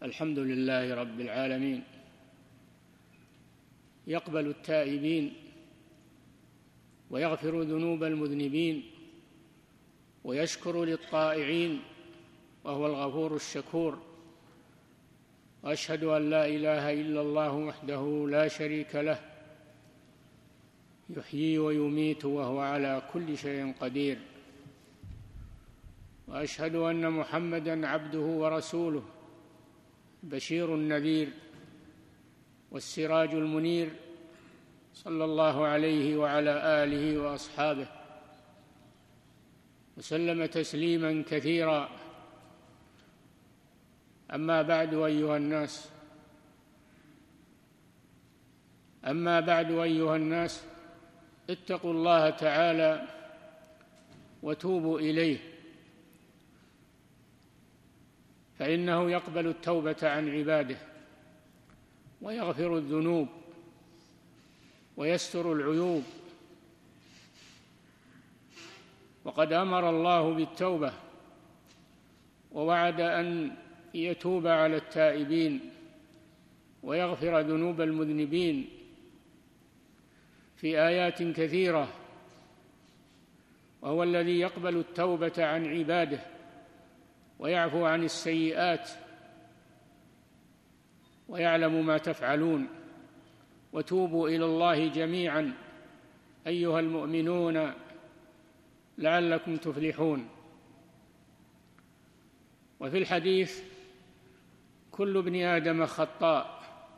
الحمد لله رب العالمين، يقبل التائبين ويغفر ذنوب المذنبين ويشكر للطائعين وهو الغفور الشكور. وأشهد أن لا إله إلا الله وحده لا شريك له، يحيي ويميت وهو على كل شيء قدير. وأشهد أن محمدًا عبده ورسوله، بشير النذير والسراج المنير، صلى الله عليه وعلى آله وأصحابه وسلم تسليماً كثيراً. أما بعد أيها الناس، اتقوا الله تعالى وتوبوا إليه، فإنه يقبل التوبة عن عباده ويغفر الذنوب ويستر العيوب. وقد أمر الله بالتوبة ووعد أن يتوب على التائبين ويغفر ذنوب المذنبين في آيات كثيرة، وهو الذي يقبل التوبة عن عباده ويعفو عن السيئات ويعلم ما تفعلون. وتوبوا إلى الله جميعا أيها المؤمنون لعلكم تفلحون. وفي الحديث: كل ابن آدم خطاء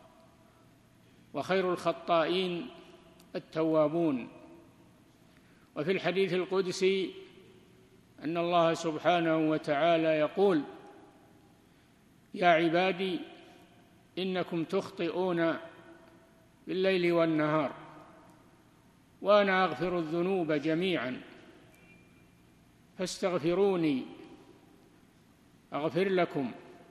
وخير الخطائين التوابون. وفي الحديث القدسي أن الله سبحانه وتعالى يقول: يا عبادي إنكم تخطئون بالليل والنهار وأنا أغفر الذنوب جميعا فاستغفروني أغفر لكم.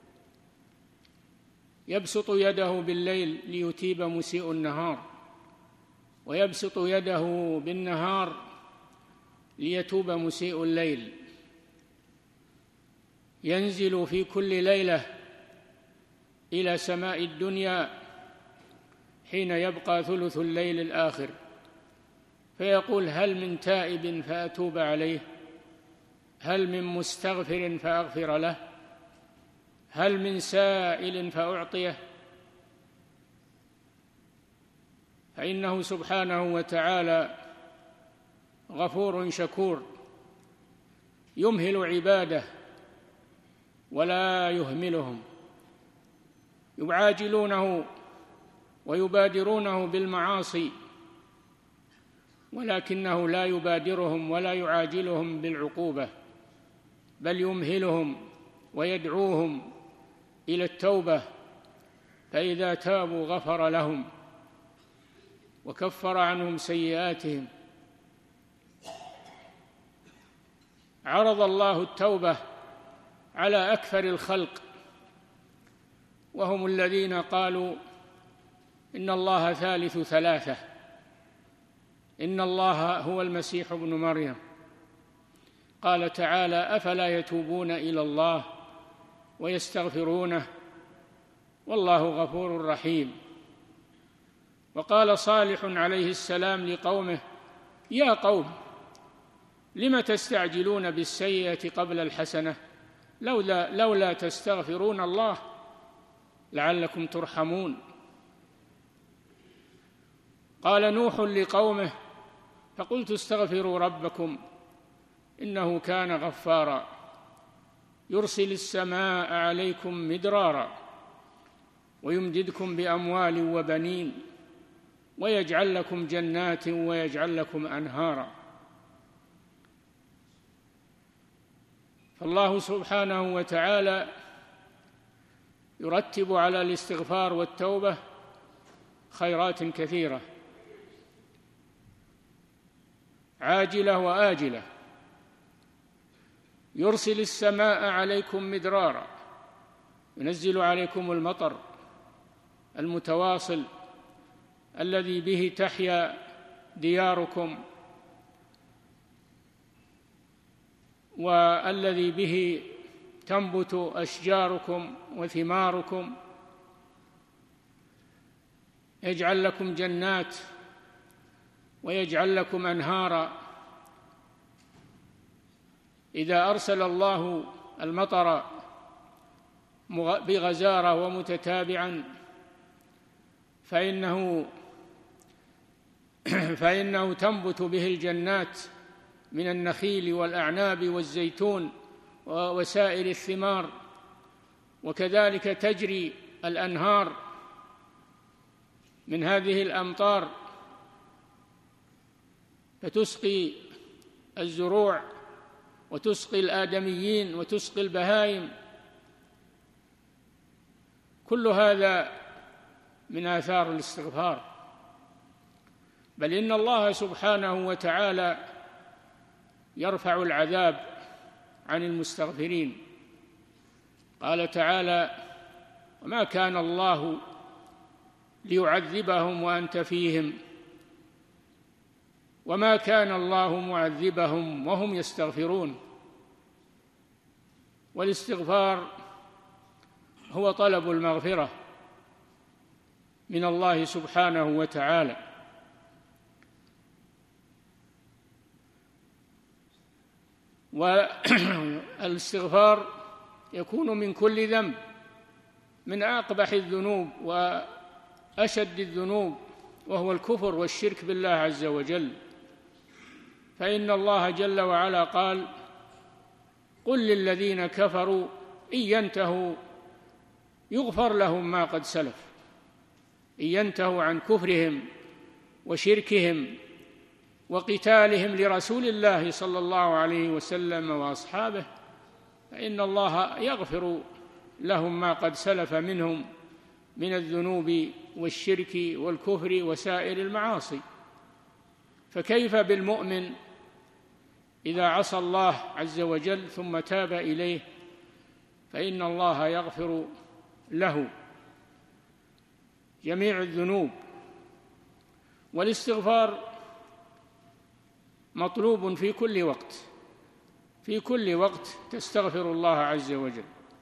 يبسط يده بالليل ليتيب مسيء النهار، ويبسط يده بالنهار ليتوب مسيء الليل. ينزل في كل ليلة إلى سماء الدنيا حين يبقى ثلث الليل الآخر، فيقول: هل من تائب فأتوب عليه؟ هل من مستغفر فأغفر له؟ هل من سائل فأعطيه؟ فإنه سبحانه وتعالى غفور شكور، يمهل عباده ولا يهملهم، يعاجلونه ويبادرونه بالمعاصي، ولكنه لا يبادرهم ولا يعاجلهم بالعقوبة، بل يمهلهم ويدعوهم إلى التوبة، فإذا تابوا غفر لهم وكفر عنهم سيئاتهم. عرض الله التوبة على أكثر الخلق، وهم الذين قالوا إن الله ثالث ثلاثة، إن الله هو المسيح ابن مريم. قال تعالى: أفلا يتوبون إلى الله ويستغفرونه والله غفور رحيم. وقال صالح عليه السلام لقومه: يا قوم لم تستعجلون بالسيئة قبل الحسنة لولا تستغفرون الله لعلكم ترحمون. قال نوح لقومه: فقلت استغفروا ربكم إنه كان غفارا يرسل السماء عليكم مدرارا ويمددكم بأموال وبنين ويجعل لكم جنات ويجعل لكم أنهارا. فالله سبحانه وتعالى يرتب على الاستغفار والتوبة خيرات كثيرة عاجلة وآجلة. يرسل السماء عليكم مدرارا، ينزل عليكم المطر المتواصل الذي به تحيا دياركم والذي به تنبت أشجاركم وثماركم، يجعل لكم جنات ويجعل لكم أنهارا. إذا أرسل الله المطر بغزارة ومتتابعا فإنه تنبت به الجنات من النخيل والأعناب والزيتون وسائر الثمار، وكذلك تجري الأنهار من هذه الأمطار فتسقي الزروع وتسقي الآدميين وتسقي البهائم. كل هذا من آثار الاستغفار. بل إن الله سبحانه وتعالى يرفع العذاب عن المستغفرين. قال تعالى: وما كان الله ليعذبهم وأنت فيهم وما كان الله معذبهم وهم يستغفرون. والاستغفار هو طلب المغفرة من الله سبحانه وتعالى. والاستغفار يكون من كل ذنب، من أقبح الذنوب وأشد الذنوب، وهو الكفر والشرك بالله عز وجل. فإن الله جل وعلا قال: قل للذين كفروا إن ينتهوا يغفر لهم ما قد سلف. إن ينتهوا عن كفرهم وشركهم وقتالهم لرسول الله صلى الله عليه وسلم وأصحابه فإن الله يغفر لهم ما قد سلف منهم من الذنوب والشرك والكفر وسائر المعاصي. فكيف بالمؤمن إذا عصى الله عز وجل ثم تاب إليه فإن الله يغفر له جميع الذنوب. والاستغفار مطلوب في كل وقت، في كل وقت تستغفر الله عز وجل،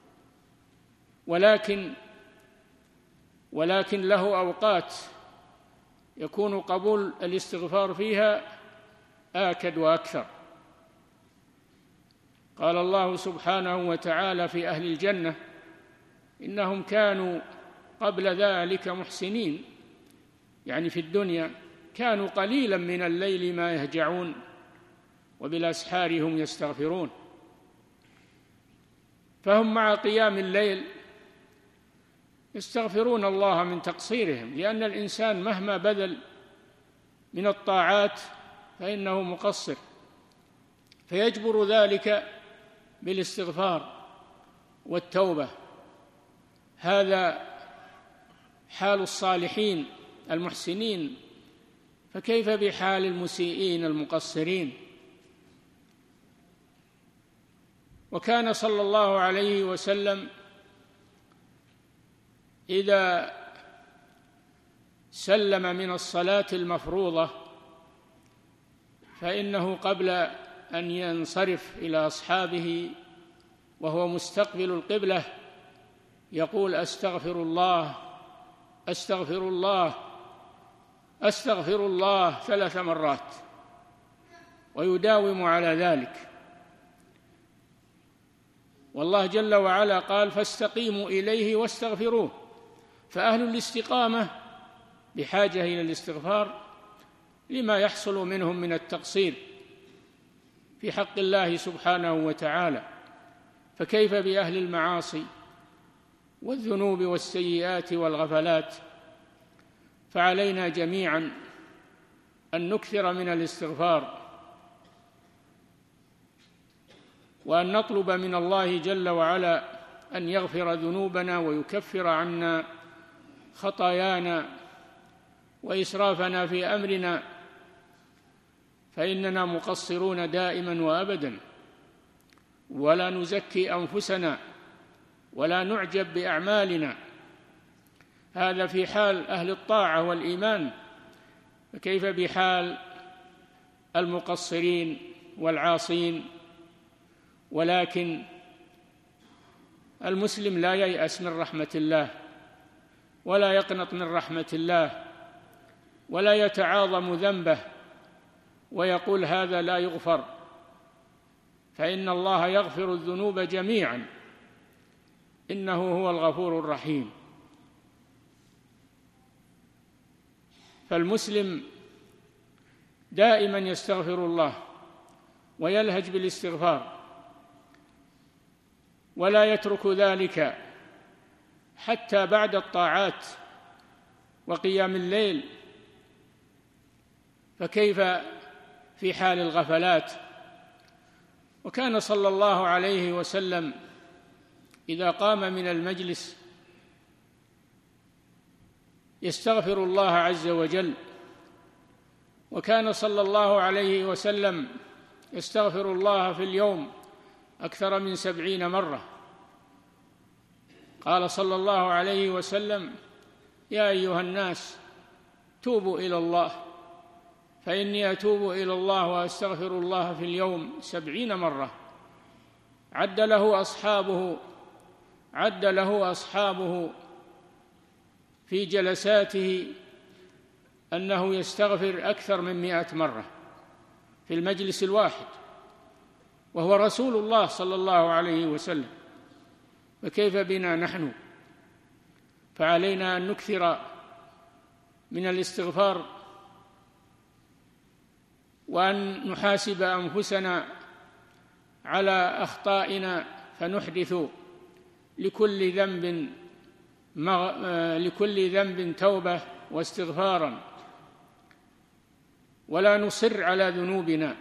ولكن له أوقات يكون قبول الاستغفار فيها آكد وأكثر. قال الله سبحانه وتعالى في أهل الجنة: إنهم كانوا قبل ذلك محسنين، يعني في الدنيا كانوا قليلا من الليل ما يهجعون وبالأسحار هم يستغفرون. فهم مع قيام الليل يستغفرون الله من تقصيرهم، لأن الإنسان مهما بذل من الطاعات فإنه مقصر، فيجبر ذلك بالاستغفار والتوبة. هذا حال الصالحين المحسنين، فكيف بحال المسيئين المقصرين؟ وكان صلى الله عليه وسلم إذا سلم من الصلاة المفروضة فإنه قبل أن ينصرف إلى أصحابه وهو مستقبل القبلة يقول: أستغفر الله أستغفر الله أستغفر الله 3 مرات، ويداوم على ذلك. والله جل وعلا قال: فاستقيموا إليه واستغفروه. فأهل الاستقامة بحاجة إلى الاستغفار لما يحصل منهم من التقصير في حق الله سبحانه وتعالى، فكيف بأهل المعاصي والذنوب والسيئات والغفلات؟ فعلينا جميعا أن نكثر من الاستغفار، وأن نطلب من الله جل وعلا أن يغفر ذنوبنا ويكفر عنا خطايانا وإسرافنا في أمرنا، فإننا مقصرون دائما وأبدا، ولا نزكي أنفسنا ولا نعجب بأعمالنا. هذا في حال أهل الطاعة والإيمان، فكيف بحال المقصرين والعاصين؟ ولكن المسلم لا ييأس من رحمة الله ولا يقنط من رحمة الله ولا يتعاظم ذنبه ويقول هذا لا يغفر، فإن الله يغفر الذنوب جميعا، إنه هو الغفور الرحيم. فالمسلم دائما يستغفر الله ويلهج بالاستغفار ولا يترك ذلك حتى بعد الطاعات وقيام الليل، فكيف في حال الغفلات؟ وكان صلى الله عليه وسلم إذا قام من المجلس يستغفر الله عز وجل، وكان صلى الله عليه وسلم يستغفر الله في اليوم أكثر من 70 مرة. قال صلى الله عليه وسلم: يا أيها الناس توبوا إلى الله، فإني أتوب إلى الله وأستغفر الله في اليوم 70 مرة. عد له أصحابه في جلساته أنه يستغفر أكثر من 100 مرة في المجلس الواحد، وهو رسول الله صلى الله عليه وسلم، فكيف بنا نحن؟ فعلينا أن نكثر من الاستغفار وأن نحاسب أنفسنا على أخطائنا، فنحدث لكل ذنب توبة واستغفارا، ولا نصر على ذنوبنا.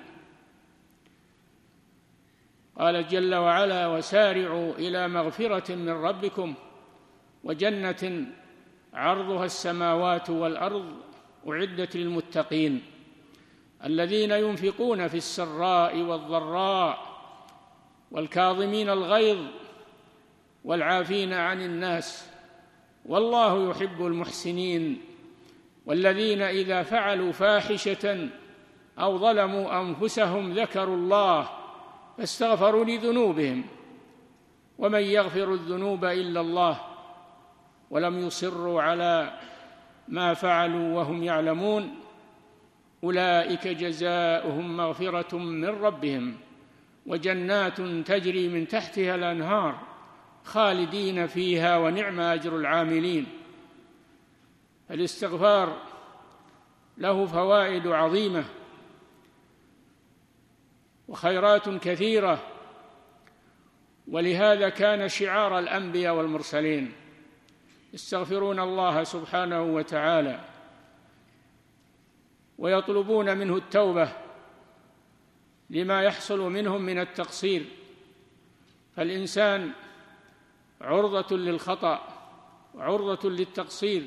قال جل وعلا: وسارعوا إلى مغفرة من ربكم وجنة عرضها السماوات والأرض أعدت للمتقين الذين ينفقون في السراء والضراء والكاظمين الغيظ والعافين عن الناس والله يحب المحسنين والذين إذا فعلوا فاحشة أو ظلموا أنفسهم ذكروا الله فاستغفروا لذنوبهم ومن يغفر الذنوب إلا الله ولم يصروا على ما فعلوا وهم يعلمون أولئك جزاؤهم مغفرة من ربهم وجنات تجري من تحتها الأنهار خالدين فيها ونعم أجر العاملين. الاستغفار له فوائد عظيمة وخيرات كثيرة، ولهذا كان شعار الأنبياء والمرسلين يستغفرون الله سبحانه وتعالى ويطلبون منه التوبة لما يحصل منهم من التقصير، فالإنسان عرضة للخطأ وعرضة للتقصير،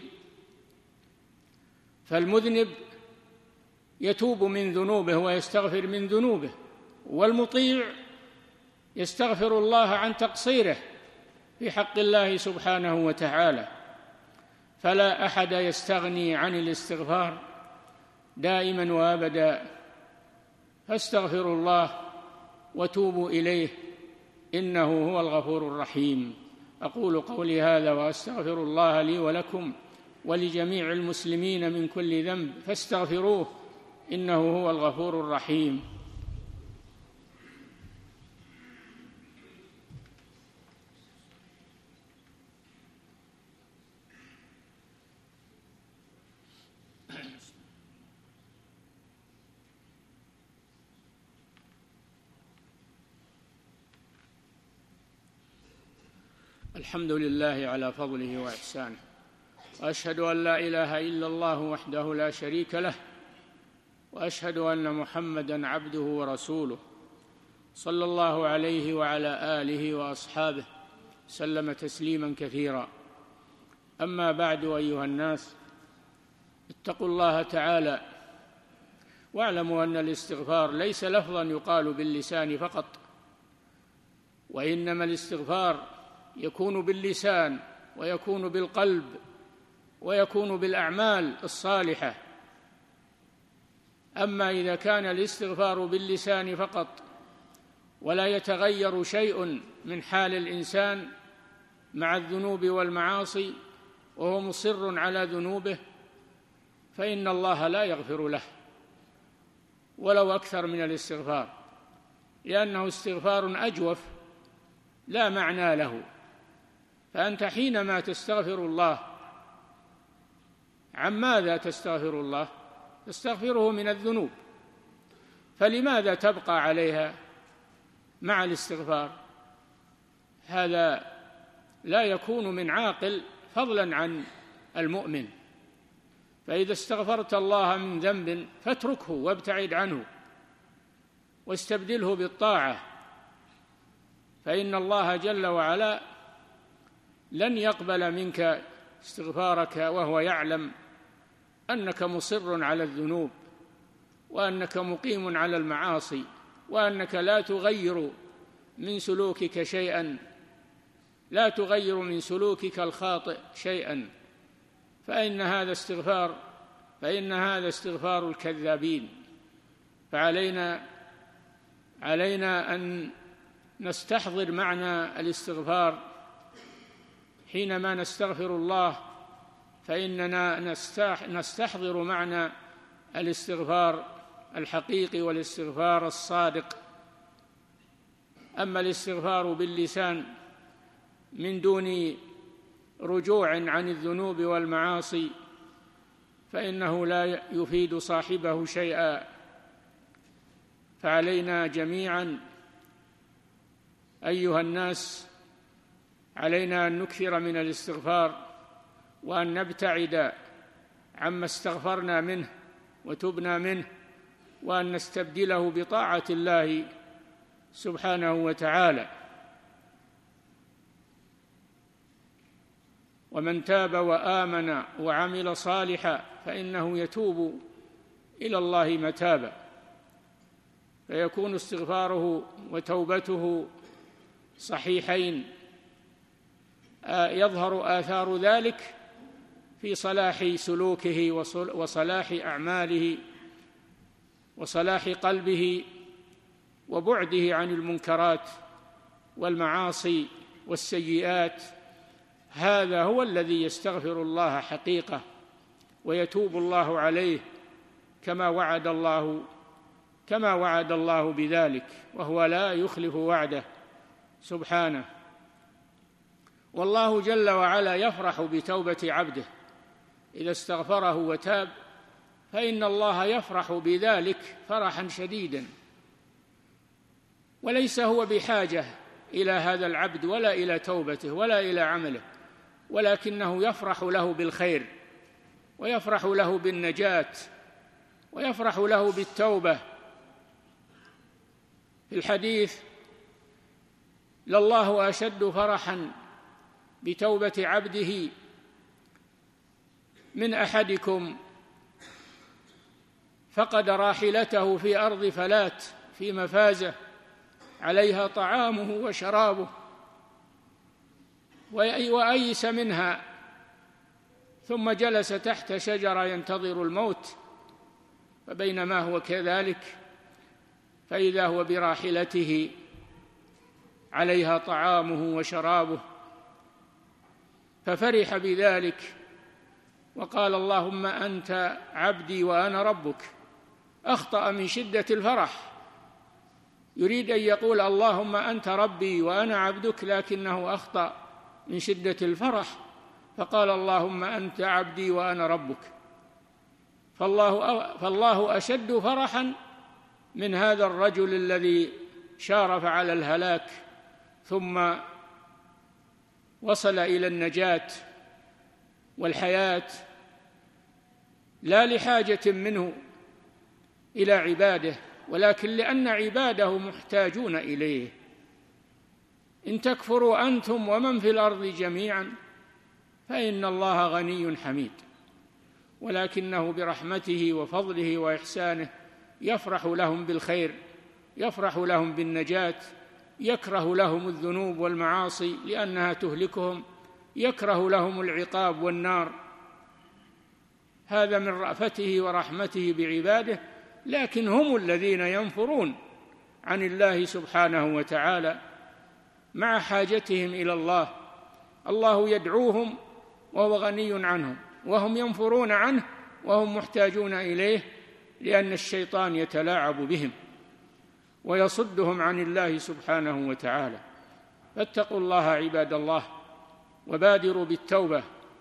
فالمذنب يتوب من ذنوبه ويستغفر من ذنوبه، والمطيع يستغفر الله عن تقصيره في حق الله سبحانه وتعالى. فلا أحد يستغني عن الاستغفار دائما وأبدا، فاستغفروا الله وتوبوا إليه إنه هو الغفور الرحيم. أقول قولي هذا وأستغفر الله لي ولكم ولجميع المسلمين من كل ذنب فاستغفروه إنه هو الغفور الرحيم. الحمد لله على فضله وإحسانه، وأشهد أن لا إله إلا الله وحده لا شريك له، وأشهد أن محمدًا عبده ورسوله صلى الله عليه وعلى آله وأصحابه سلم تسليمًا كثيرا. أما بعد، أيها الناس، اتقوا الله تعالى واعلموا أن الاستغفار ليس لفظًا يقال باللسان فقط، وإنما الاستغفار يكون باللسان ويكون بالقلب ويكون بالأعمال الصالحة. أما إذا كان الاستغفار باللسان فقط ولا يتغير شيء من حال الإنسان مع الذنوب والمعاصي وهو مصر على ذنوبه فإن الله لا يغفر له ولو أكثر من الاستغفار، لأنه استغفار أجوف لا معنى له. فأنت حينما تستغفر الله عن ماذا تستغفر الله؟ تستغفره من الذنوب، فلماذا تبقى عليها مع الاستغفار؟ هذا لا يكون من عاقل فضلا عن المؤمن. فإذا استغفرت الله من ذنب فاتركه وابتعد عنه واستبدله بالطاعة، فإن الله جل وعلا لن يقبل منك استغفارك وهو يعلم أنك مصر على الذنوب وأنك مقيم على المعاصي وأنك لا تغير من سلوكك شيئا، لا تغير من سلوكك الخاطئ شيئا، فإن هذا استغفار الكذابين. فعلينا أن نستحضر معنى الاستغفار حينما نستغفر الله، فإننا نستحضر معنى الاستغفار الحقيقي والاستغفار الصادق. أما الاستغفار باللسان من دون رجوع عن الذنوب والمعاصي فإنه لا يفيد صاحبه شيئا. فعلينا جميعا أيها الناس، علينا أن نكثر من الاستغفار وأن نبتعد عما استغفرنا منه وتبنا منه، وأن نستبدله بطاعة الله سبحانه وتعالى. ومن تاب وآمن وعمل صالحا فإنه يتوب إلى الله متابا، فيكون استغفاره وتوبته صحيحين. يظهر آثار ذلك في صلاح سلوكه وصلاح أعماله وصلاح قلبه وبعده عن المنكرات والمعاصي والسيئات. هذا هو الذي يستغفر الله حقيقة ويتوب الله عليه كما وعد الله بذلك، وهو لا يخلف وعده سبحانه. والله جل وعلا يفرح بتوبة عبده إذا استغفره وتاب، فإن الله يفرح بذلك فرحا شديدا، وليس هو بحاجة إلى هذا العبد ولا إلى توبته ولا إلى عمله، ولكنه يفرح له بالخير ويفرح له بالنجاة ويفرح له بالتوبة. في الحديث: لله أشد فرحا بتوبة عبده من أحدكم فقد راحلته في أرض فلات في مفازة عليها طعامه وشرابه وأيس منها، ثم جلس تحت شجرة ينتظر الموت، فبينما هو كذلك فإذا هو براحلته عليها طعامه وشرابه، ففرح بذلك وقال: اللهم أنت عبدي وأنا ربك. أخطأ من شدة الفرح، يريد أن يقول اللهم أنت ربي وأنا عبدك، لكنه أخطأ من شدة الفرح فقال اللهم أنت عبدي وأنا ربك. فالله أشد فرحا من هذا الرجل الذي شارف على الهلاك ثم وصل إلى النجاة والحياة، لا لحاجة منه إلى عباده، ولكن لأن عباده محتاجون إليه. إن تكفروا أنتم ومن في الأرض جميعا فإن الله غني حميد، ولكنه برحمته وفضله وإحسانه يفرح لهم بالخير، يفرح لهم بالنجاة، يكره لهم الذنوب والمعاصي لأنها تهلكهم، يكره لهم العقاب والنار. هذا من رأفته ورحمته بعباده، لكن هم الذين ينفرون عن الله سبحانه وتعالى مع حاجتهم إلى الله الله يدعوهم وهو غني عنهم، وهم ينفرون عنه وهم محتاجون إليه، لأن الشيطان يتلاعب بهم ويصدهم عن الله سبحانه وتعالى. فاتقوا الله عباد الله وبادروا بالتوبة.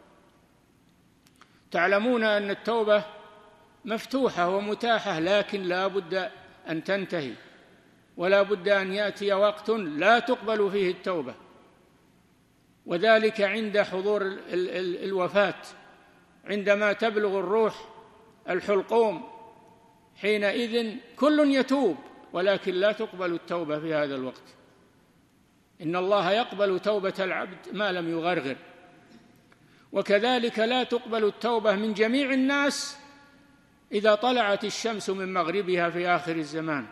تعلمون أن التوبة مفتوحة ومتاحة، لكن لا بد أن تنتهي، ولا بد أن يأتي وقت لا تقبل فيه التوبة، وذلك عند حضور الوفاة، عندما تبلغ الروح الحلقوم، حينئذ كل يتوب، ولكن لا تقبل التوبة في هذا الوقت. إن الله يقبل توبة العبد ما لم يغرغر، وكذلك لا تقبل التوبة من جميع الناس إذا طلعت الشمس من مغربها في آخر الزمان،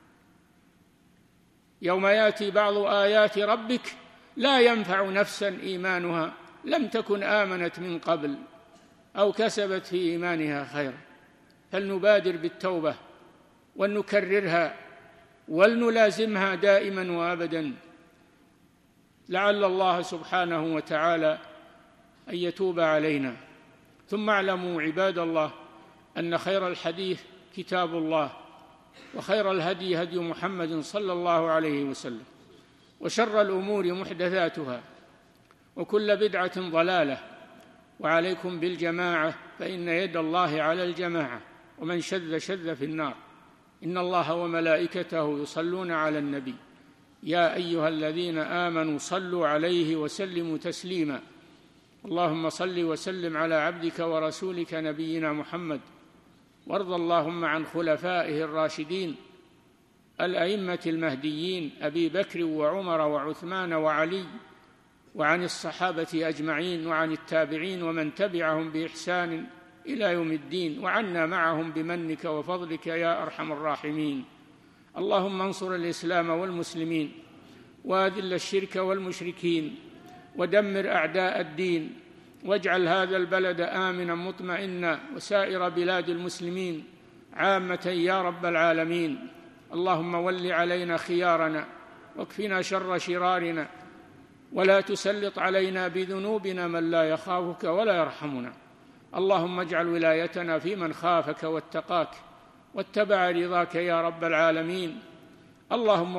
يوم يأتي بعض آيات ربك لا ينفع نفسا إيمانها لم تكن آمنت من قبل أو كسبت في إيمانها خيرا. فلنبادر بالتوبة ولنكررها ولنلازمها دائما وأبدا، لعل الله سبحانه وتعالى أن يتوب علينا. ثم اعلموا عباد الله أن خير الحديث كتاب الله، وخير الهدي هدي محمد صلى الله عليه وسلم، وشر الأمور محدثاتها، وكل بدعة ضلالة، وعليكم بالجماعة فإن يد الله على الجماعة، ومن شذ شذ في النار. إن الله وملائكته يصلون على النبي يا أيها الذين آمنوا صلوا عليه وسلموا تسليما. اللهم صل وسلم على عبدك ورسولك نبينا محمد، وارض اللهم عن خلفائه الراشدين الأئمة المهديين أبي بكر وعمر وعثمان وعلي، وعن الصحابة أجمعين، وعن التابعين ومن تبعهم بإحسان إلى يوم الدين، وعنا معهم بمنك وفضلك يا أرحم الراحمين. اللهم انصر الإسلام والمسلمين، وأذل الشرك والمشركين، ودمر أعداء الدين، واجعل هذا البلد آمنا مطمئنا، وسائر بلاد المسلمين عامة يا رب العالمين. اللهم ول علينا خيارنا واكفنا شر شرارنا، ولا تسلط علينا بذنوبنا من لا يخافك ولا يرحمنا. اللهم اجعل ولايتنا في من خافك واتقاك واتبع رضاك يا رب العالمين. اللهم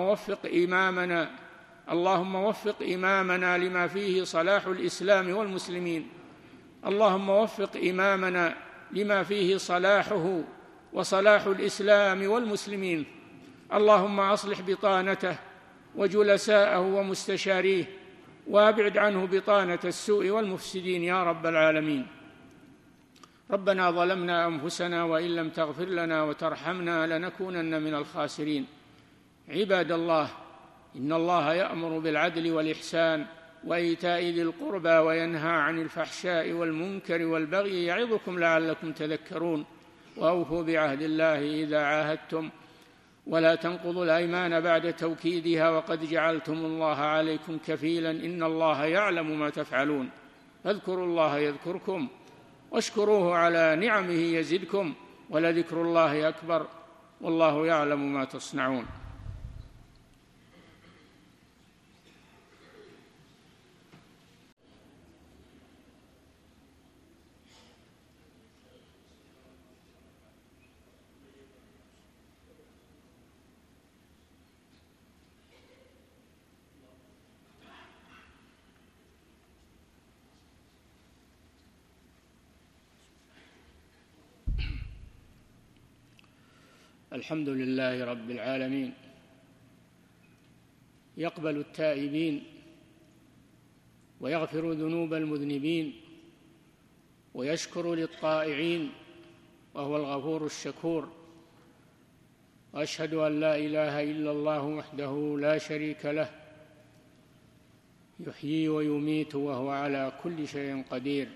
وفق إمامنا لما فيه صلاح الإسلام والمسلمين. اللهم وفق إمامنا لما فيه صلاحه وصلاح الإسلام والمسلمين. اللهم أصلح بطانته وجلساءه ومستشاريه، وابعد عنه بطانة السوء والمفسدين يا رب العالمين. ربنا ظلمنا أنفسنا وإن لم تغفر لنا وترحمنا لنكونن من الخاسرين. عباد الله، إن الله يأمر بالعدل والإحسان وإيتاء ذي القربى وينهى عن الفحشاء والمنكر والبغي يعظكم لعلكم تذكرون. وأوفوا بعهد الله إذا عاهدتم، ولا تنقضوا الأيمان بعد توكيدها، وقد جعلتم الله عليكم كفيلا، إن الله يعلم ما تفعلون. فاذكروا الله يذكركم، واشكروه على نعمه يزدكم، ولذكر الله أكبر، والله يعلم ما تصنعون. الحمد لله رب العالمين، يقبل التائبين ويغفر ذنوب المذنبين ويشكر للطائعين، وهو الغفور الشكور. وأشهد أن لا إله إلا الله وحده لا شريك له، يحيي ويميت وهو على كل شيء قدير.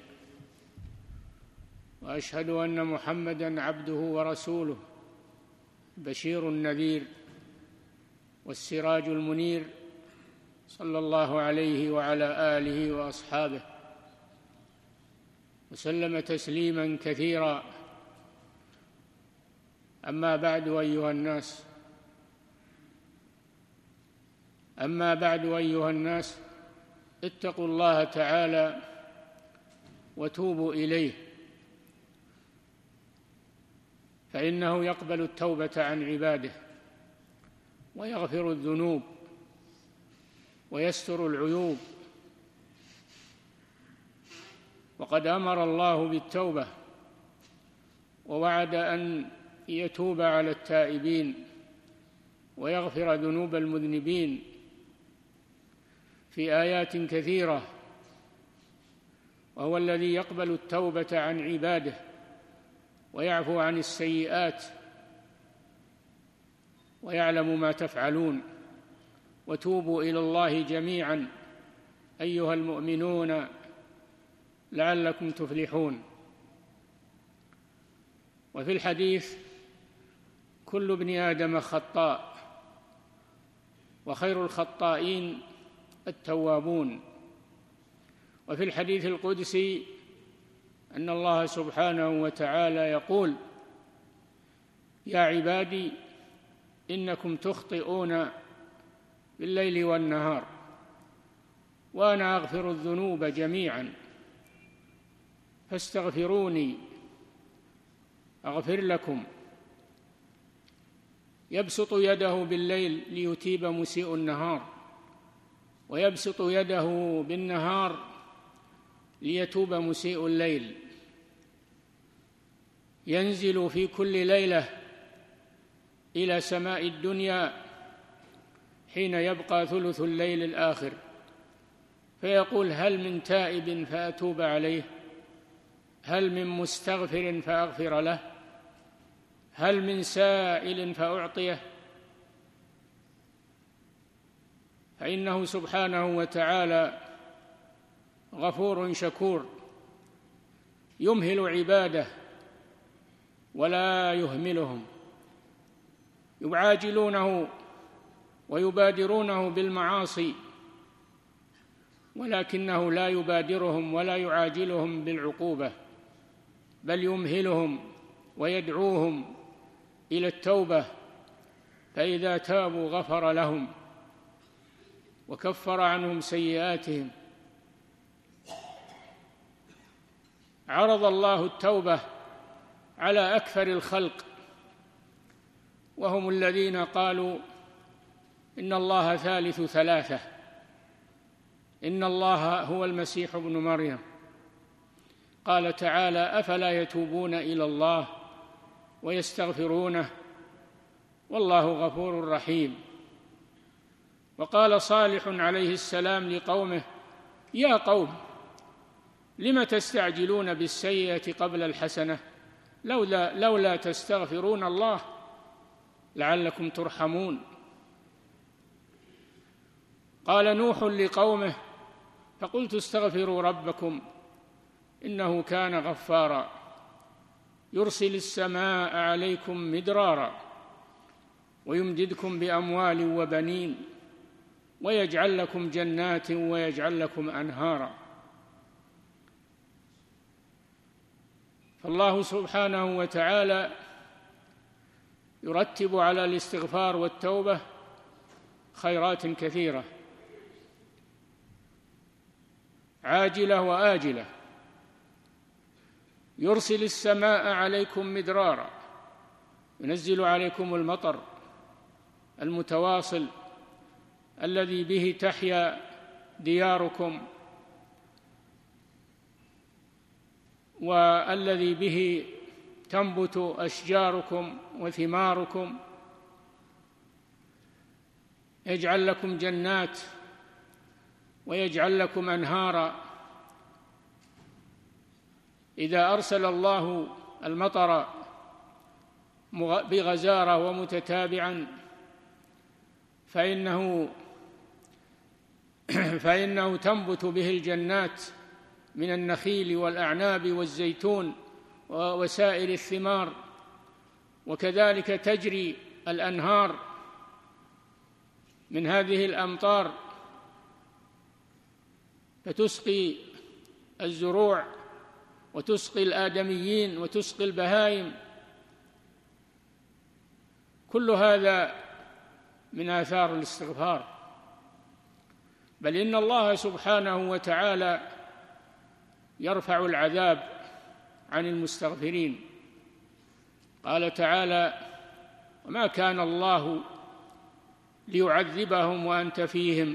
وأشهد أن محمدًا عبده ورسوله، بشير النذير والسراج المنير، صلى الله عليه وعلى آله وأصحابه وسلم تسليماً كثيراً. أما بعد أيها الناس، اتقوا الله تعالى وتوبوا إليه، فإنه يقبل التوبة عن عباده ويغفر الذنوب ويستر العيوب. وقد أمر الله بالتوبة ووعد أن يتوب على التائبين ويغفر ذنوب المذنبين في آيات كثيرة، وهو الذي يقبل التوبة عن عباده ويعفو عن السيئات ويعلم ما تفعلون. وتوبوا إلى الله جميعا أيها المؤمنون لعلكم تفلحون. وفي الحديث: كل ابن آدم خطاء وخير الخطائين التوابون. وفي الحديث القدسي أن الله سبحانه وتعالى يقول: يا عبادي إنكم تخطئون بالليل والنهار وأنا أغفر الذنوب جميعا فاستغفروني أغفر لكم. يبسط يده بالليل ليتيب مسيء النهار، ويبسط يده بالنهار ليتوب مسيء الليل. ينزل في كل ليلة إلى سماء الدنيا حين يبقى ثلث الليل الآخر، فيقول: هل من تائب فأتوب عليه؟ هل من مستغفر فأغفر له؟ هل من سائل فأعطيه؟ فإنه سبحانه وتعالى غفور شكور، يمهل عباده ولا يهملهم، يعاجلونه ويبادرونه بالمعاصي، ولكنه لا يبادرهم ولا يعاجلهم بالعقوبة، بل يمهلهم ويدعوهم إلى التوبة، فإذا تابوا غفر لهم وكفر عنهم سيئاتهم. عرض الله التوبة على أكثر الخلق، وهم الذين قالوا إن الله ثالث ثلاثة، إن الله هو المسيح ابن مريم. قال تعالى: أفلا يتوبون إلى الله ويستغفرونه والله غفور رحيم. وقال صالح عليه السلام لقومه: يا قوم لم تستعجلون بالسيئة قبل الحسنة لولا تستغفرون الله لعلكم ترحمون. قال نوح لقومه: فقلت استغفروا ربكم إنه كان غفارا يرسل السماء عليكم مدرارا ويمددكم بأموال وبنين ويجعل لكم جنات ويجعل لكم أنهارا. فالله سبحانه وتعالى يرتب على الاستغفار والتوبة خيرات كثيرة عاجلة وآجلة. يرسل السماء عليكم مدرارا، ينزل عليكم المطر المتواصل الذي به تحيا دياركم والذي به تنبت أشجاركم وثماركم. يجعل لكم جنات ويجعل لكم أنهارا. إذا أرسل الله المطر بغزارة ومتتابعا فإنه تنبت به الجنات من النخيل والأعناب والزيتون وسائر الثمار، وكذلك تجري الأنهار من هذه الأمطار فتسقي الزروع وتسقي الآدميين وتسقي البهائم. كل هذا من آثار الاستغفار. بل إن الله سبحانه وتعالى يرفع العذاب عن المستغفرين. قال تعالى: وما كان الله ليعذبهم وأنت فيهم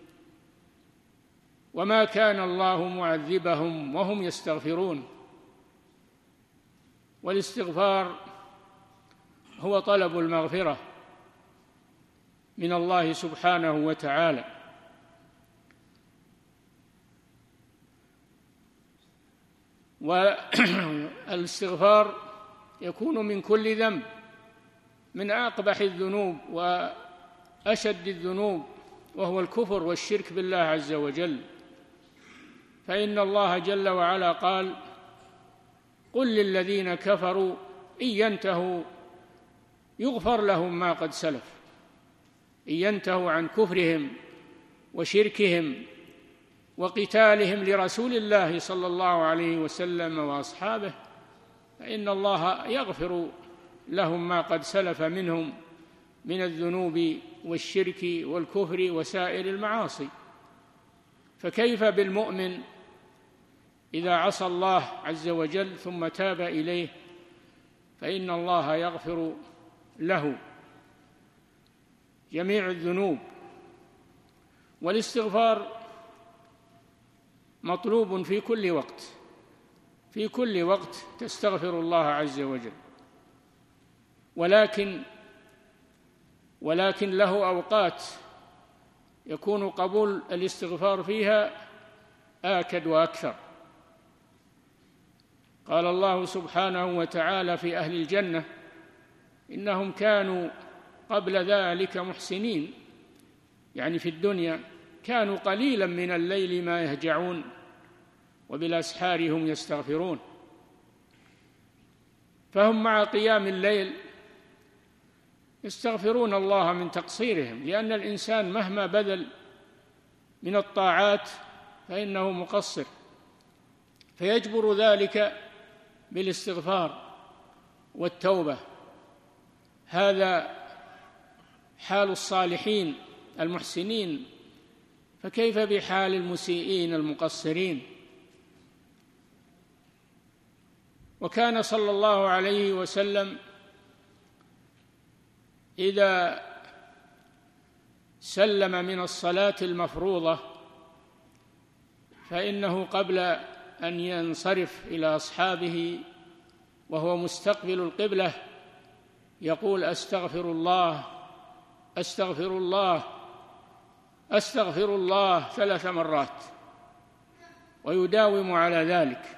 وما كان الله معذبهم وهم يستغفرون. والاستغفار هو طلب المغفرة من الله سبحانه وتعالى. والاستغفار يكون من كل ذنب، من أقبح الذنوب وأشد الذنوب، وهو الكفر والشرك بالله عز وجل. فإن الله جل وعلا قال: قل للذين كفروا إن ينتهوا يغفر لهم ما قد سلف. إن ينتهوا عن كفرهم وشركهم وقتالهم لرسول الله صلى الله عليه وسلم وأصحابه فإن الله يغفر لهم ما قد سلف منهم من الذنوب والشرك والكفر وسائر المعاصي. فكيف بالمؤمن إذا عصى الله عز وجل ثم تاب إليه، فإن الله يغفر له جميع الذنوب. والاستغفار مطلوب في كل وقت، في كل وقت تستغفر الله عز وجل، ولكن له أوقات يكون قبول الاستغفار فيها آكد وأكثر. قال الله سبحانه وتعالى في أهل الجنة: إنهم كانوا قبل ذلك محسنين، يعني في الدنيا كانوا قليلا من الليل ما يهجعون وبالأسحار هم يستغفرون. فهم مع قيام الليل يستغفرون الله من تقصيرهم، لأن الإنسان مهما بذل من الطاعات فإنه مقصر، فيجبر ذلك بالاستغفار والتوبة. هذا حال الصالحين المحسنين، فكيف بحال المسيئين المقصرين؟ وكان صلى الله عليه وسلم إذا سلم من الصلاة المفروضة فإنه قبل أن ينصرف إلى أصحابه وهو مستقبل القبلة يقول: أستغفر الله أستغفر الله أستغفر الله 3 مرات، ويداوم على ذلك.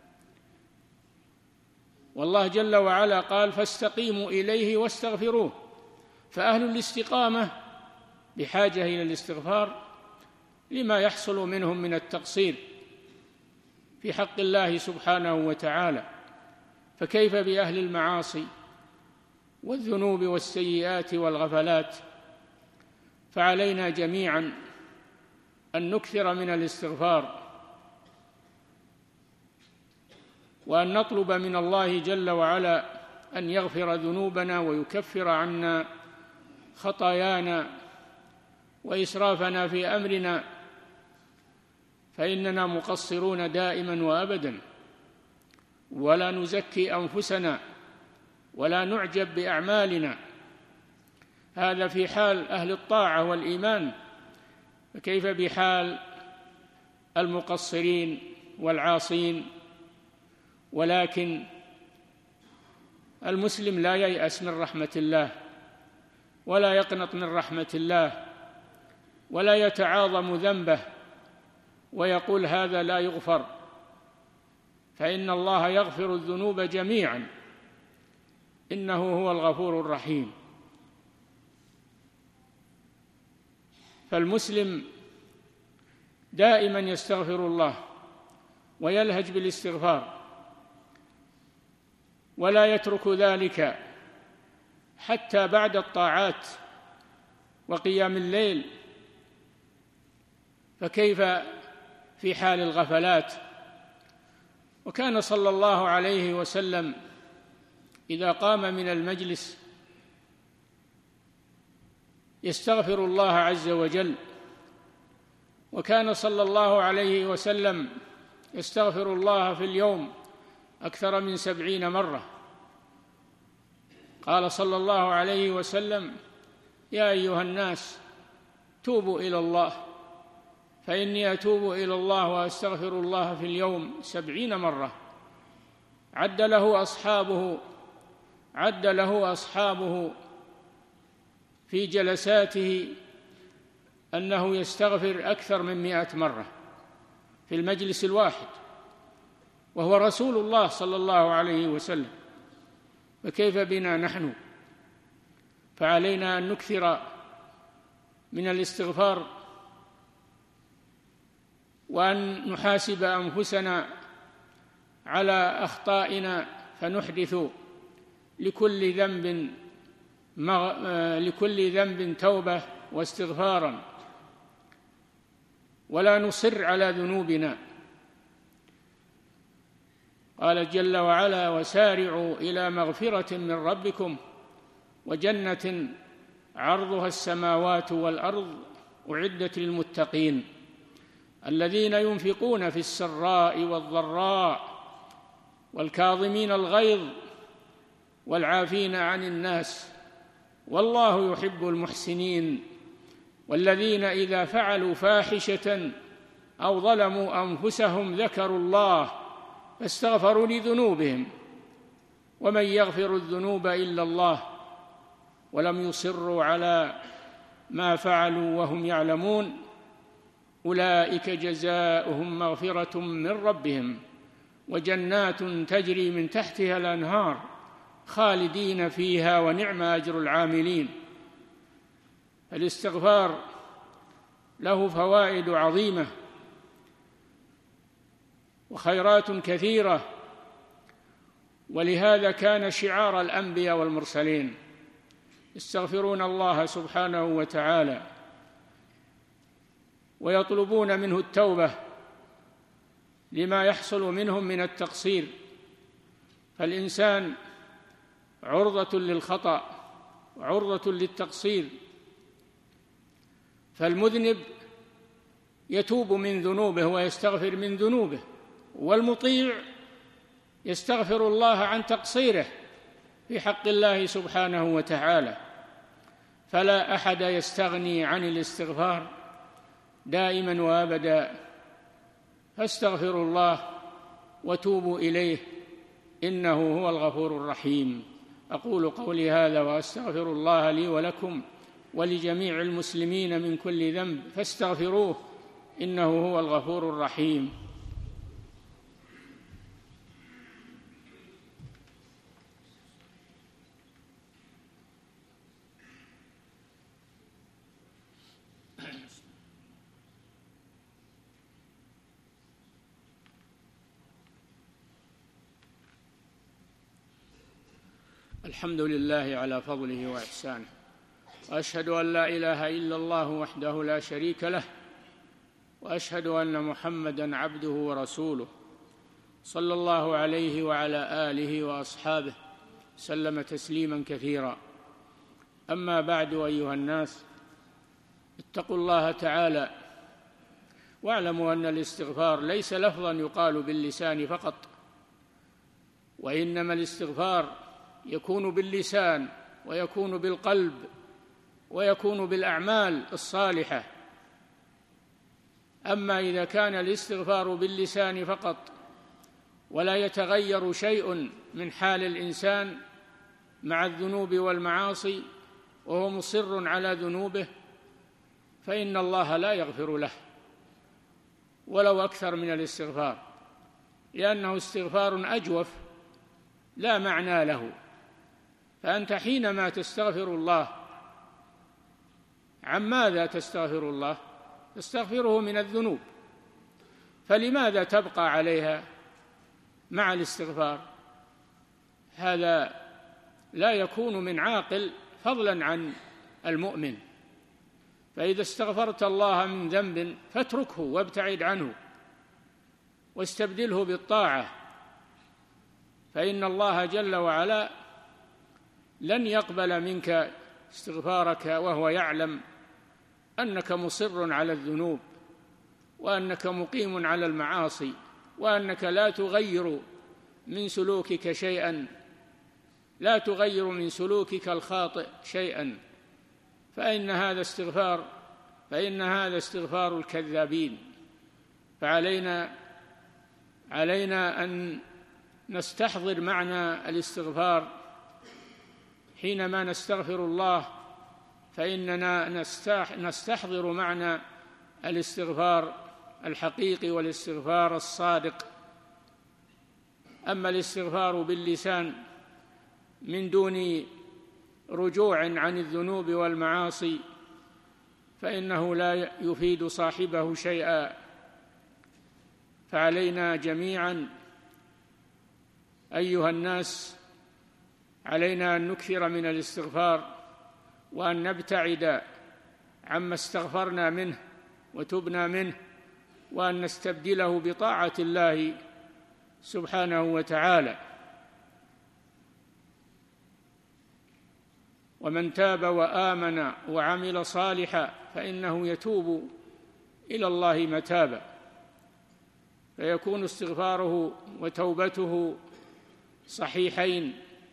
والله جل وعلا قال: فاستقيموا إليه واستغفروه. فأهل الاستقامة بحاجة إلى الاستغفار لما يحصل منهم من التقصير في حق الله سبحانه وتعالى، فكيف بأهل المعاصي والذنوب والسيئات والغفلات؟ فعلينا جميعا أن نكثر من الاستغفار، وأن نطلب من الله جل وعلا أن يغفر ذنوبنا ويكفر عنا خطايانا وإسرافنا في أمرنا، فإننا مقصرون دائما وأبدا، ولا نزكي أنفسنا ولا نعجب بأعمالنا. هذا في حال أهل الطاعة والإيمان، فكيف بحال المقصرين والعاصين؟ ولكن المسلم لا ييأس من رحمة الله ولا يقنط من رحمة الله ولا يتعاظم ذنبه ويقول هذا لا يغفر، فإن الله يغفر الذنوب جميعا، إنه هو الغفور الرحيم. فالمسلم دائما يستغفر الله ويلهج بالاستغفار، ولا يترك ذلك حتى بعد الطاعات وقيام الليل، فكيف في حال الغفلات؟ وكان صلى الله عليه وسلم إذا قام من المجلس يستغفر الله عز وجل وكان صلى الله عليه وسلم يستغفر الله في اليوم أكثر من 70 مرة. قال صلى الله عليه وسلم: يا أيها الناس توبوا إلى الله، فإني أتوب إلى الله وأستغفر الله في اليوم 70 مرة. عد له أصحابه في جلساته أنه يستغفر أكثر من 100 مرة في المجلس الواحد، وهو رسول الله صلى الله عليه وسلم، فكيف بنا نحن؟ فعلينا أن نكثر من الاستغفار، وأن نحاسب أنفسنا على أخطائنا، فنحدث لكل ذنب توبة واستغفارا، ولا نصر على ذنوبنا. قال جل وعلا: وسارعوا إلى مغفرة من ربكم وجنة عرضها السماوات والأرض أعدت للمتقين الذين ينفقون في السراء والضراء والكاظمين الغيظ والعافين عن الناس والله يحب المحسنين والذين إذا فعلوا فاحشة أو ظلموا أنفسهم ذكروا الله فاستغفروا لذنوبهم ومن يغفر الذنوب إلا الله ولم يصروا على ما فعلوا وهم يعلمون أولئك جزاؤهم مغفرة من ربهم وجنات تجري من تحتها الأنهار خالدين فيها ونعم أجر العاملين. الاستغفار له فوائد عظيمة وخيرات كثيرة، ولهذا كان شعار الأنبياء والمرسلين يستغفرون الله سبحانه وتعالى ويطلبون منه التوبة لما يحصل منهم من التقصير، فالإنسان عرضة للخطأ وعرضة للتقصير، فالمذنب يتوب من ذنوبه ويستغفر من ذنوبه، والمطيع يستغفر الله عن تقصيره في حق الله سبحانه وتعالى. فلا أحد يستغني عن الاستغفار دائما وأبدا، فاستغفروا الله وتوبوا إليه إنه هو الغفور الرحيم. أقول قولي هذا وأستغفر الله لي ولكم ولجميع المسلمين من كل ذنب فاستغفروه إنه هو الغفور الرحيم. الحمد لله على فضله وإحسانه، وأشهد أن لا إله إلا الله وحده لا شريك له، وأشهد أن محمدًا عبده ورسوله صلى الله عليه وعلى آله وأصحابه سلم تسليمًا كثيرا. أما بعد، أيها الناس، اتقوا الله تعالى واعلموا أن الاستغفار ليس لفظًا يقال باللسان فقط، وإنما الاستغفار يكون باللسان ويكون بالقلب ويكون بالأعمال الصالحة. أما إذا كان الاستغفار باللسان فقط ولا يتغير شيء من حال الإنسان مع الذنوب والمعاصي وهو مصر على ذنوبه، فإن الله لا يغفر له ولو أكثر من الاستغفار، لأنه استغفار أجوف لا معنى له. فأنت حينما تستغفر الله، عن ماذا تستغفر الله؟ تستغفره من الذنوب، فلماذا تبقى عليها مع الاستغفار؟ هذا لا يكون من عاقل فضلا عن المؤمن. فإذا استغفرت الله من ذنب فاتركه وابتعد عنه واستبدله بالطاعة، فإن الله جل وعلا لن يقبل منك استغفارك وهو يعلم أنك مصر على الذنوب وأنك مقيم على المعاصي، وأنك لا تغير من سلوكك شيئا، لا تغير من سلوكك الخاطئ شيئا، فإن هذا استغفار الكذابين. فعلينا أن نستحضر معنى الاستغفار حينما نستغفر الله، فإننا نستحضر معنى الاستغفار الحقيقي والاستغفار الصادق. أما الاستغفار باللسان من دون رجوع عن الذنوب والمعاصي فإنه لا يفيد صاحبه شيئا. فعلينا جميعا أيها الناس، علينا أن نكثر من الاستغفار، وأن نبتعد عما استغفرنا منه وتبنا منه، وأن نستبدله بطاعة الله سبحانه وتعالى. ومن تاب وآمن وعمل صالحا فإنه يتوب إلى الله متابا، فيكون استغفاره وتوبته صحيحين.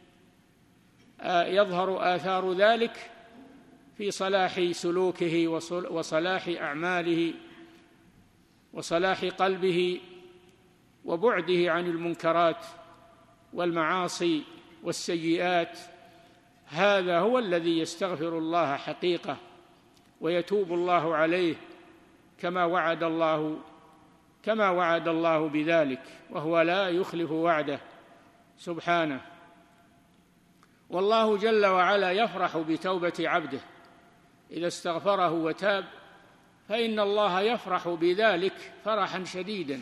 يظهر آثار ذلك في صلاح سلوكه وصلاح أعماله وصلاح قلبه وبعده عن المنكرات والمعاصي والسيئات. هذا هو الذي يستغفر الله حقيقة ويتوب الله عليه كما وعد الله بذلك، وهو لا يخلف وعده سبحانه. والله جل وعلا يفرح بتوبة عبده إذا استغفره وتاب، فإن الله يفرح بذلك فرحا شديدا،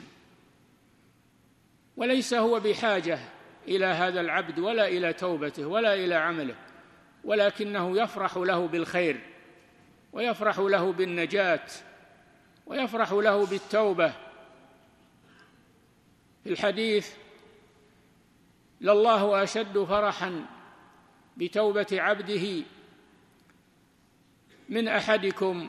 وليس هو بحاجة إلى هذا العبد ولا إلى توبته ولا إلى عمله، ولكنه يفرح له بالخير، ويفرح له بالنجاة، ويفرح له بالتوبة. في الحديث: لله أشد فرحا بتوبة عبده من أحدكم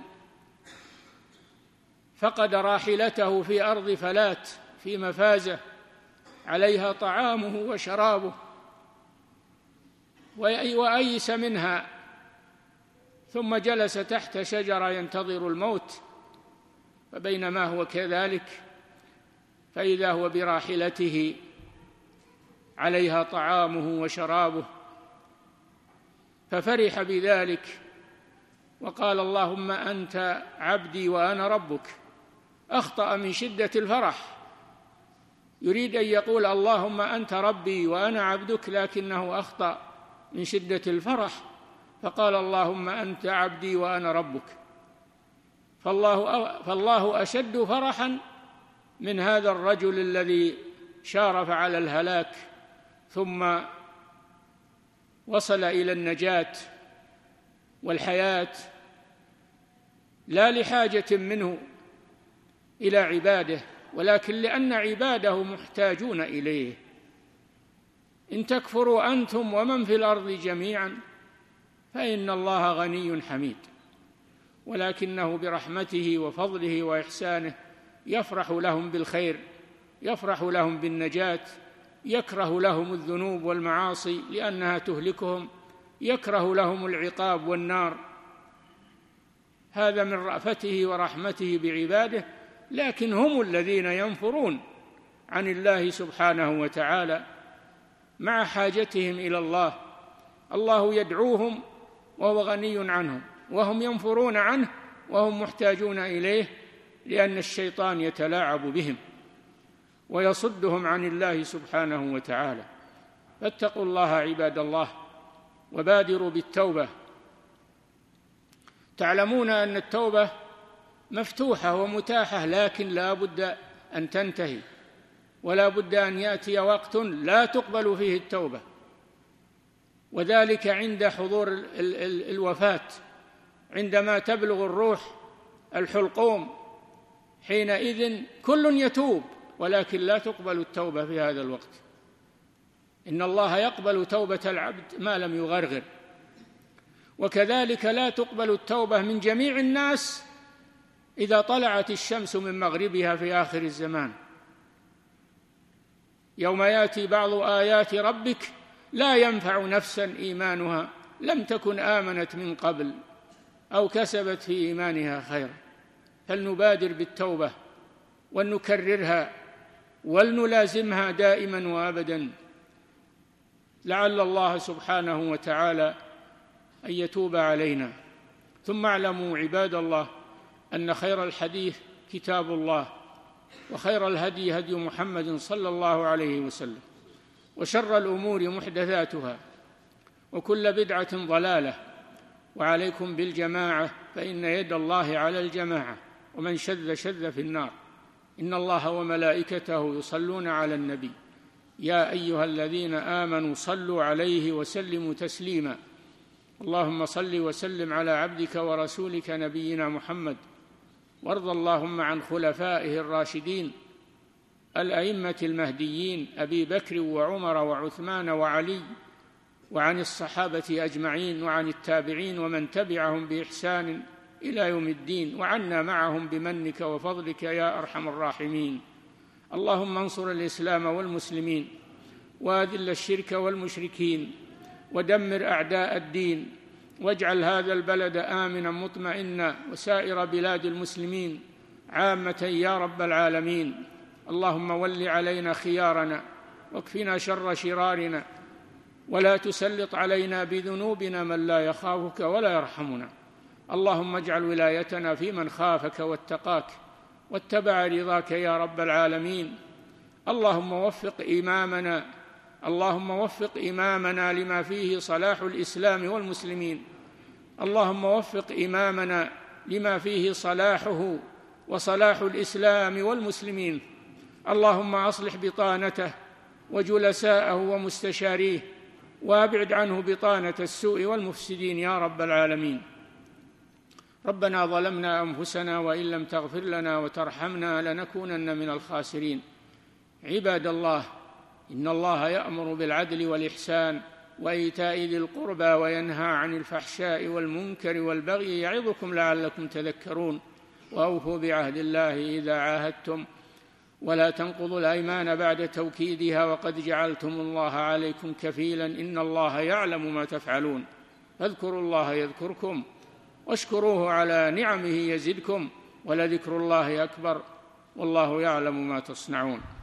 فقد راحلته في أرض فلات في مفازة عليها طعامه وشرابه وأيس منها، ثم جلس تحت شجرة ينتظر الموت، فبينما هو كذلك فإذا هو براحلته عليها طعامه وشرابه، ففرح بذلك وقال: اللهم أنت عبدي وأنا ربك. أخطأ من شدة الفرح، يريد أن يقول اللهم أنت ربي وأنا عبدك، لكنه أخطأ من شدة الفرح فقال اللهم أنت عبدي وأنا ربك. فالله أشد فرحا من هذا الرجل الذي شارف على الهلاك ثم وصل إلى النجاة والحياة، لا لحاجة منه إلى عباده، ولكن لأن عباده محتاجون إليه. إن تكفروا أنتم ومن في الأرض جميعا فإن الله غني حميد، ولكنه برحمته وفضله وإحسانه يفرح لهم بالخير، يفرح لهم بالنجاة، يكره لهم الذنوب والمعاصي لأنها تهلكهم، يكره لهم العقاب والنار. هذا من رأفته ورحمته بعباده، لكن هم الذين ينفرون عن الله سبحانه وتعالى مع حاجتهم إلى الله. الله يدعوهم وهو غني عنهم، وهم ينفرون عنه وهم محتاجون إليه، لأن الشيطان يتلاعب بهم ويصدهم عن الله سبحانه وتعالى. فاتقوا الله عباد الله وبادروا بالتوبة. تعلمون أن التوبة مفتوحة ومتاحة، لكن لا بد أن تنتهي، ولا بد أن يأتي وقت لا تقبل فيه التوبة، وذلك عند حضور الوفاة، عندما تبلغ الروح الحلقوم، حينئذ كل يتوب، ولكن لا تقبل التوبة في هذا الوقت. إن الله يقبل توبة العبد ما لم يغرغر، وكذلك لا تقبل التوبة من جميع الناس إذا طلعت الشمس من مغربها في آخر الزمان، يوم يأتي بعض آيات ربك لا ينفع نفسا إيمانها لم تكن آمنت من قبل أو كسبت في إيمانها خيرا. فلنبادر بالتوبة ولنكررها ولنلازمها دائما وأبدا، لعل الله سبحانه وتعالى أن يتوب علينا. ثم اعلموا عباد الله أن خير الحديث كتاب الله، وخير الهدي هدي محمد صلى الله عليه وسلم، وشر الأمور محدثاتها، وكل بدعة ضلالة، وعليكم بالجماعة فإن يد الله على الجماعة، ومن شذ شذ في النار. إن الله وملائكته يصلون على النبي يا أيها الذين آمنوا صلوا عليه وسلموا تسليما. اللهم صل وسلم على عبدك ورسولك نبينا محمد، وارض اللهم عن خلفائه الراشدين الأئمة المهديين أبي بكر وعمر وعثمان وعلي، وعن الصحابة أجمعين، وعن التابعين ومن تبعهم بإحسان إلى يوم الدين، وعنا معهم بمنك وفضلك يا أرحم الراحمين. اللهم انصر الإسلام والمسلمين، وأذل الشرك والمشركين، ودمر أعداء الدين، واجعل هذا البلد آمنا مطمئنا، وسائر بلاد المسلمين عامة يا رب العالمين. اللهم ول علينا خيارنا واكفنا شر شرارنا، ولا تسلط علينا بذنوبنا من لا يخافك ولا يرحمنا. اللهم اجعل ولايتنا في من خافك واتقاك واتبع رضاك يا رب العالمين. اللهم وفق إمامنا لما فيه صلاح الإسلام والمسلمين. اللهم وفق إمامنا لما فيه صلاحه وصلاح الإسلام والمسلمين. اللهم أصلح بطانته وجلساءه ومستشاريه، وابعد عنه بطانة السوء والمفسدين يا رب العالمين. ربنا ظلمنا أنفسنا وإن لم تغفر لنا وترحمنا لنكونن من الخاسرين. عباد الله، إن الله يأمر بالعدل والإحسان وإيتاء ذي القربى وينهى عن الفحشاء والمنكر والبغي يعظكم لعلكم تذكرون. وأوفوا بعهد الله إذا عاهدتم، ولا تنقضوا الأيمان بعد توكيدها وقد جعلتم الله عليكم كفيلا إن الله يعلم ما تفعلون. فاذكروا الله يذكركم واشكروه على نعمه يزدكم، ولذكر الله أكبر، والله يعلم ما تصنعون.